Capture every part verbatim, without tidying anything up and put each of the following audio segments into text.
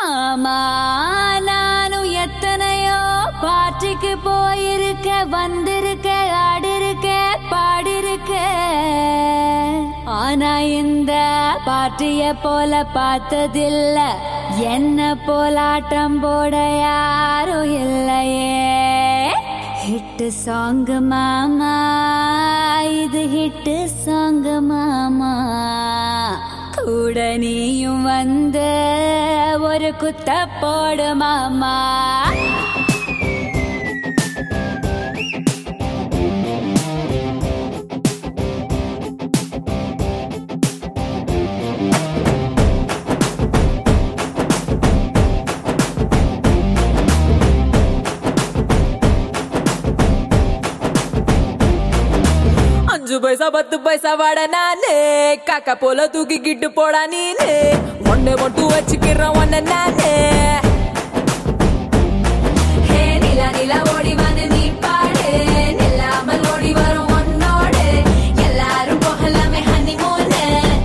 மாமா நானும் எத்தனையோ பாட்டுக்கு போயிருக்க வந்திருக்க ஆடிருக்க பாடிருக்க ஆனா இந்த பாட்டிய போல பார்த்ததில்ல என்ன போலாட்டம் போட யாரும் இல்லையே ஹிட்டு சாங் மாமா இது ஹிட்டு சாங் மாமா கூட நீயும் வந்து ஒரு குத்த போடு மாமா அஞ்சு பைசா பத்து பைசா வாட நானே காக்கா போல தூக்கிக்கிட்டு போடா நீனே ஒன்னே மட்டும் வச்சுக்கிறேன் ஒன்ன நானே ஹே நிலா நிலா ஓடி வந்து நீ பாடு நில்லாமல் ஓடி வரும் ஒன்னோடு எல்லாரும் போகலாமே ஹனிமூனு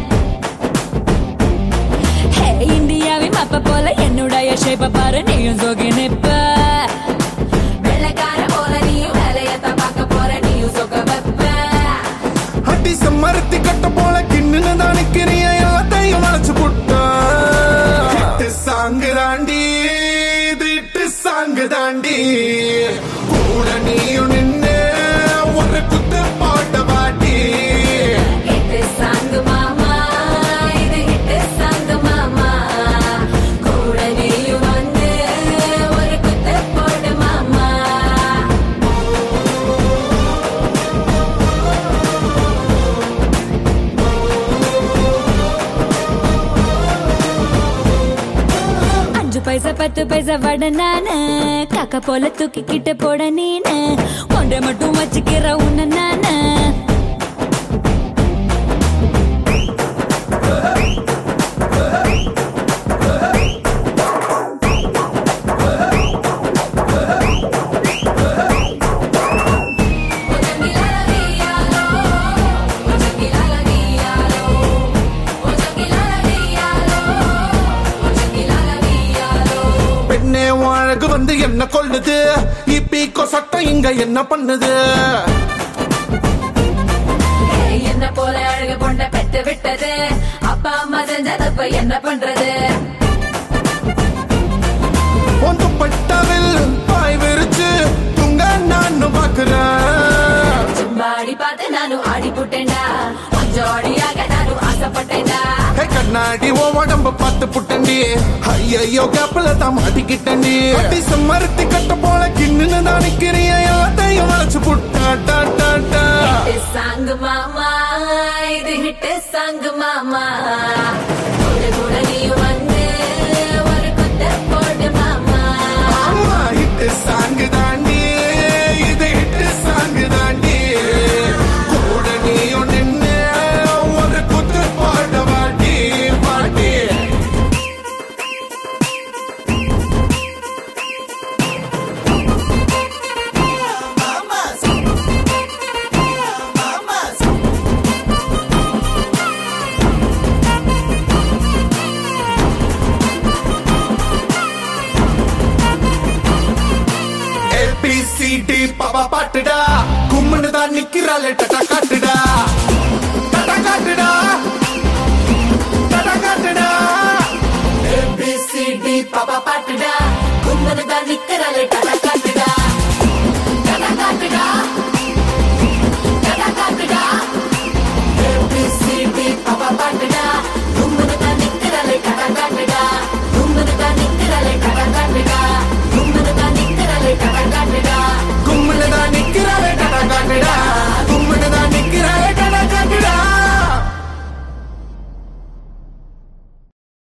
ஹே இந்தியாவின் மப்ப போல என்னுடைய ஷேப்ப பாரு நீயும் சோகி நிப்ப வெள்ளக்கார போல நீயும் வேலையத்தான் பார்க்க போற நீயும் சொக்க வைப்ப மரத்தி கட்ட போல கிண்ணுன்னு தான் நிக்கிறிய எல்லாத்தையும் வளைச்சு புட்டா சாங்கு தாண்டி திட்டு சாங்கு தாண்டி கூட நீயும் நின்னு ஒரு குத்து பாட்ட பாட்டி ஹிட்டு சாங்கு மாமா இது ஹிட்டு சாங்கு மாமா கூட நீயும் வந்து ஒரு குத்து போடு மாமா அஞ்சு பைசா பத்து பைசா வட நானு காக்கா போல தூக்கிக்கிட்டு போட நீனு ஒன்றை மட்டும் வச்சுக்கிற உன்ன நானு பெண்ணே அழகு வந்து என்ன கொள்ளுது இப்பீக்கோ சட்டம் இங்க என்ன பண்ணுது என்ன போல அழகு பொண்ண பெற்று விட்டது அப்பா அம்மா செஞ்சதப்ப என்ன பண்றது ஒன்று பட்டாவில் பாய் விரிச்சு துங்க நான் பாக்குறேன் சும்பாடி பார்த்து நானும் ஆடி புட்டேன்டா கொஞ்சம் ஆடியாக நானும் ஆசைப்பட்டேன்டா கண்ணாடி ஓ உடம்ப பார்த்து புட்டண்டி ஐயோ கேப்பல தான் மாட்டிக்கிட்டண்டி மறுத்தி கட்ட போல கிண்ணுன்னு தான் நிக்கிறிய எல்லாத்தையும் வளைச்சு புட்டா டா டா டா ஹிட்டு சாங்கு மாமா இது ஹிட்டு சாங்கு மாமா கூட கூட நீயும் வந்து ஒரு குத்த போடு மாமா அம்மா ஹிட்டு சாங்கு தாண்டி இது ஹிட்டு சாங்கு தாண்டி கூட நீயும் நின்னு ஒரு குத்து பாட வாட்டி பாட்டி ஏபிசிடி பாபா பாட்டுடா கும்முன்னு தான் நிக்கிறாளே டட்டா காட்டுடா டட்டா காட்டுடா டட்டா காட்டுடா ஏபிசிடி பாபா